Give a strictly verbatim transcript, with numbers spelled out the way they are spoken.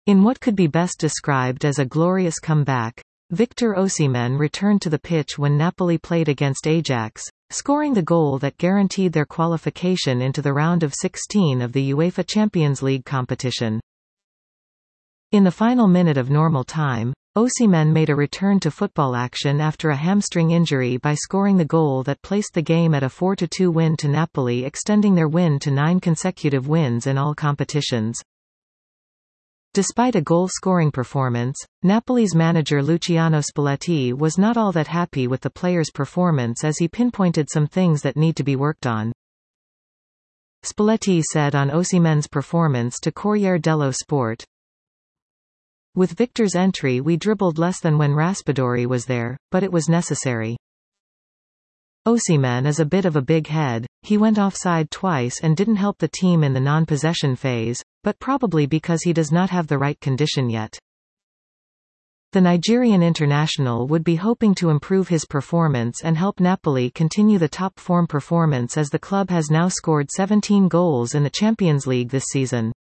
In what could be best described as a glorious comeback, Victor Osimhen returned to the pitch when Napoli played against Ajax, scoring the goal that guaranteed their qualification into the round of sixteen of the UEFA Champions League competition. In the final minute of normal time, Osimhen made a return to football action after a hamstring injury by scoring the goal that placed the game at a four to two win to Napoli, extending their win to nine consecutive wins in all competitions. Despite a goal-scoring performance, Napoli's manager Luciano Spalletti was not all that happy with the players' performance, as he pinpointed some things that need to be worked on. Spalletti said on Osimhen's performance to Corriere dello Sport, "With Victor's entry we dribbled less than when Raspadori was there, but it was necessary. Osimhen is a bit of a big head, he went offside twice and didn't help the team in the non-possession phase, but probably because he does not have the right condition yet." The Nigerian international would be hoping to improve his performance and help Napoli continue the top form performance, as the club has now scored seventeen goals in the Champions League this season.